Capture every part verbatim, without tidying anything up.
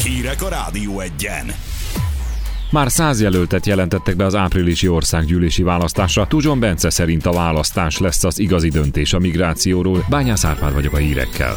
Hírek a Rádió Egyen. Már száz jelöltet jelentettek be az áprilisi országgyűlési választásra. Tuzson Bence szerint a választás lesz az igazi döntés a migrációról. Bányász Árpád vagyok a hírekkel.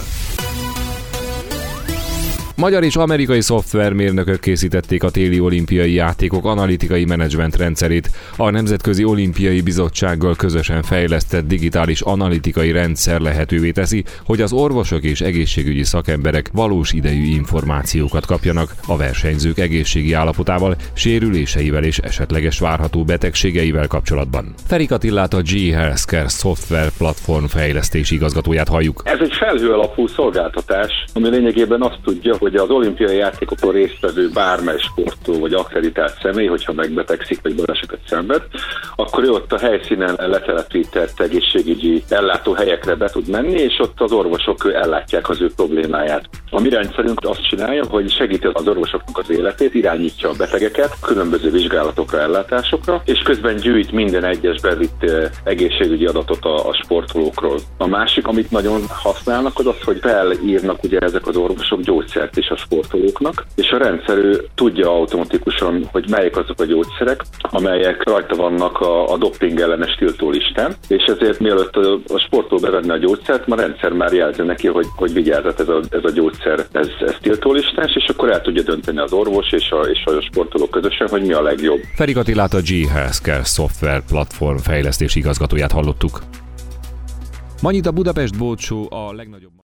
Magyar és amerikai szoftvermérnökök készítették a téli olimpiai játékok analitikai menedzsment rendszerét. A Nemzetközi Olimpiai Bizottsággal közösen fejlesztett digitális analitikai rendszer lehetővé teszi, hogy az orvosok és egészségügyi szakemberek valós idejű információkat kapjanak a versenyzők egészségi állapotával, sérüléseivel és esetleges várható betegségeivel kapcsolatban. Ferik Attilát, a G Healthcare szoftver platform fejlesztési igazgatóját halljuk. Ez egy felhő alapú szolgáltatás, ami lényegében azt tudja, hogy az olimpiai játékokon résztvevő bármely sportoló vagy akkreditált személy, hogyha megbetegszik vagy balesetet szenved, akkor ő ott a helyszínen letelepített egészségügyi ellátóhelyekre be tud menni, és ott az orvosok ellátják az ő problémáját. A mi rendszerünk azt csinálja, hogy segíti az orvosoknak az életét, irányítja a betegeket különböző vizsgálatokra, ellátásokra, és közben gyűjt minden egyes bevitt egészségügyi adatot a, a sportolókról. A másik, amit nagyon használnak, az az, hogy felírnak ugye ezek az orvosok gyógyszert is a sportolóknak, és a rendszer ő tudja automatikusan, hogy melyek azok a gyógyszerek, amelyek rajta vannak a, a doping ellenes tiltólistán, és ezért mielőtt a, a sportoló bevenne a gyógyszert, a rendszer már jelzi neki, hogy, hogy vigyázzat ez a, ez a gyógyszer, ez, ez tiltólistás, és akkor el tudja dönteni az orvos és a, és a sportoló közösen, hogy mi a legjobb. Ferik Attilát, a G Healthcare szoftver platform fejlesztési igazgatóját hallottuk. Mannyit a Budapest Boat Show a legnagyobb